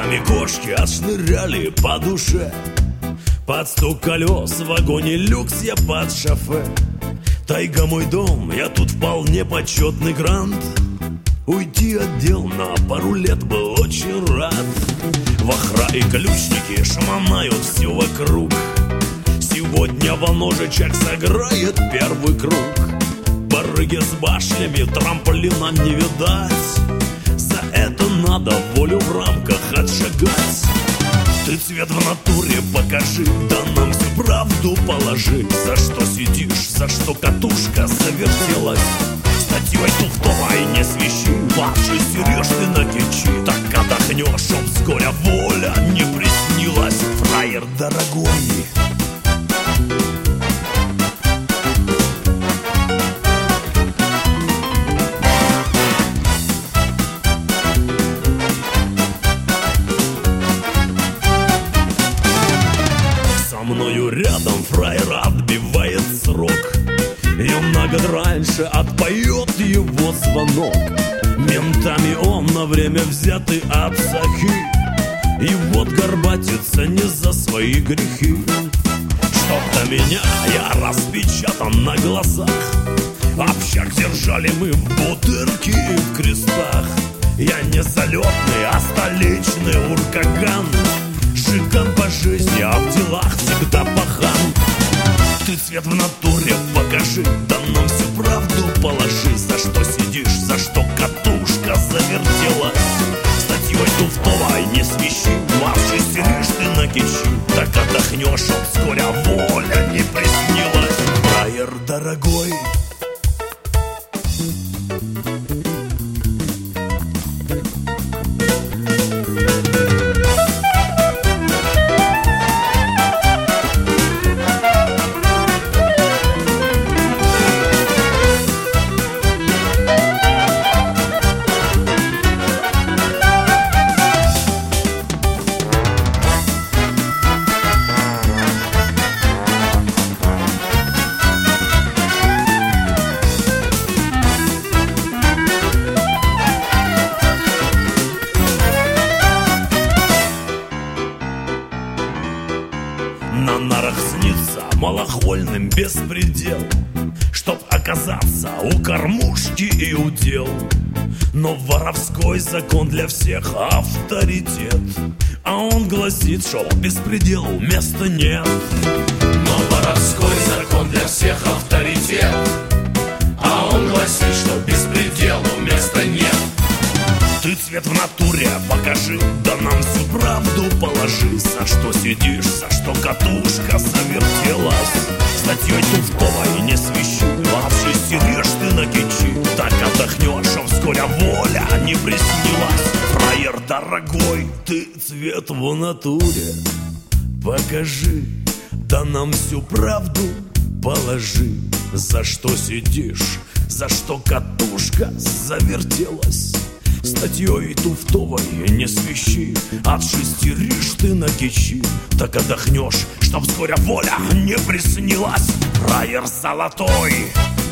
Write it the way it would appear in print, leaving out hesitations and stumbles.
Сами кошки отшныряли по душе. Под стук колес в вагоне люкс я под шофе. Тайга мой дом, я тут вполне почетный грант. Уйти от дел на пару лет был очень рад. Вахра и ключники шмонают все вокруг. Сегодня волножечек сыграет первый круг. Барыги с башнями, трамплина не видать. За это надо волю в рамках отшагать. Ты цвет в натуре покажи, да нам всю правду положи. За что сидишь, за что катушка завертелась. Статьей туфтовой не свищи, ваши сереж ты на кичи. Так отдохнешь, чтоб с горя воля не приснилась. Фраер дорогой, со мною рядом фраер отбивает срок. И на год раньше отпоет его звонок. Ментами он на время взятый от сахи. И вот горбатится не за свои грехи. Чтоб до меня я распечатан на глазах. Общак держали мы в бутырке и в крестах. Я не залетный, а столичный уркаган. Шикан по жизни, а в делах всегда пахан. Ты цвет в натуре покажи, да нам всю правду положи. За что сидишь, за что катушка завертелась. Статьей туфтовой не свищи, ваши серишь ты на кичи. Так отдохнешь, чтоб вскоре воля не приснилась. Фраер дорогой, на нарах снится малохольным беспредел. Чтоб оказаться у кормушки и удел. Но воровской закон для всех авторитет. А он гласит, что беспределу места нет. Но воровской закон для всех авторитет. А он гласит, что беспределу места нет. Ты цвет в натуре покажи, да нам всю правду положи. За что сидишь, за что катушка завертелась. Статьей туфтовой не свищи, вообще серешь ты на кичи. Так отдохнешь, чтоб вскоре воля не приснилась. Фраер дорогой, ты цвет в натуре покажи, да нам всю правду положи. За что сидишь, за что катушка завертелась. Статьей туфтовой не свищи, отшестеришь ты на кичи. Так отдохнешь, чтоб вскоре воля не приснилась. Фраер золотой,